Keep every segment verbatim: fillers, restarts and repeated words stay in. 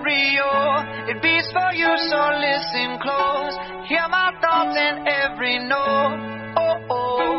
stereo. It beats for you, so listen close. Hear my thoughts in every note. Oh, oh.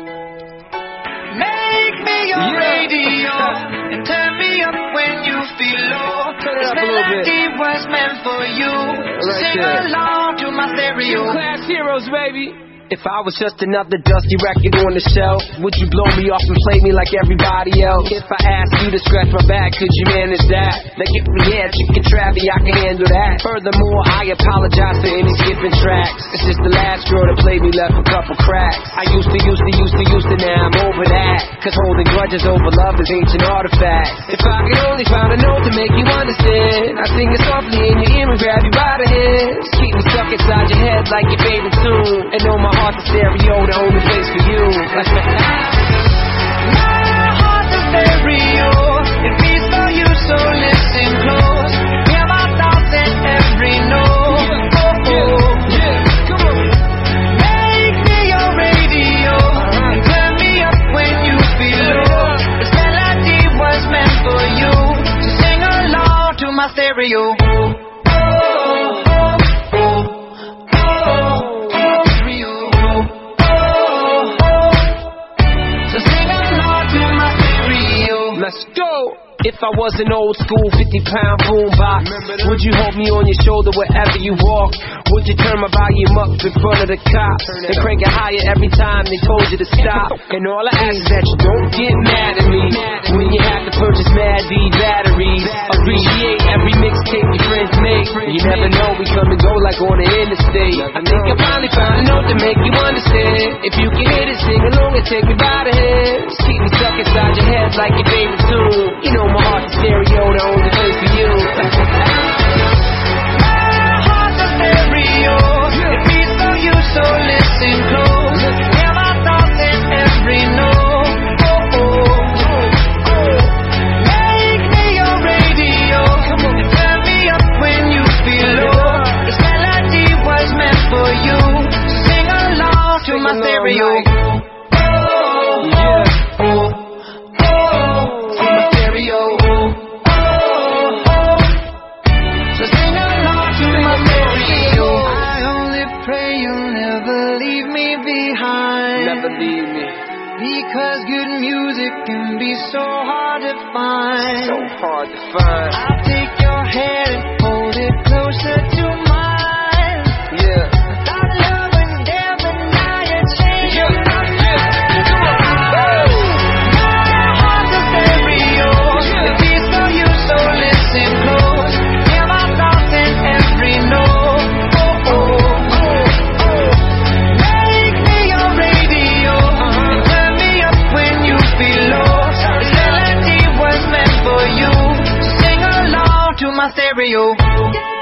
Make me your Yeah. radio and turn me up when you feel low. Turn it This up a little bit. melody was meant for you. Right Sing there. along to my stereo. Class heroes, baby. If I was just another dusty record on the shelf, would you blow me off and play me like everybody else? If I asked you to scratch my back, could you manage that? Like if we had chicken travy, I can handle that. Furthermore, I apologize for any skipping tracks. It's just the last girl that played me left a couple cracks. I used to, used to, used to, used to, now I'm over that. Cause holding grudges over love is ancient artifacts. If I could only find a note to make you understand, I sing it softly in your ear and grab you by the hands. Keep me stuck inside your head like your favorite tune. And know my heart's a stereo, the only place for you. My heart's a stereo. It beats for you, so listen close. Hear my thoughts in every note. Oh, oh. Come on. Make me your radio and turn me up when you feel low. This melody was meant for you, so sing along to my stereo. Let's go! If I was an old school fifty pound boombox, would you hold me on your shoulder wherever you walk? Would you turn my volume up in front of the cops and crank it higher every time they told you to stop? And all I ask is that you don't get mad at me when you have to purchase Mad D batteries. Appreciate every mixtape your friends make. You never know, we come and go like on the interstate. I think I finally found a note to make you understand. If you can hit it, sing along and take me by the hand. Just keep me stuck inside your head like your favorite tune. You know my heart's a stereo, the only place for you. My heart's a stereo. It beats for you, so listen close. Hear my thoughts in every note. Oh, oh. Make me your radio and turn me up when you feel low. This melody was meant for you, so sing along to my stereo. Yeah. Never leave me. Because good music can be so hard to find. So hard to find. I'll take your hand and hold it closer to mine. Yeah. Without love and death and now you're changing my mind. Come on. My heart's a stereo. It beats for you, so listen close. Hear my thoughts in every note. Oh, oh. My stereo.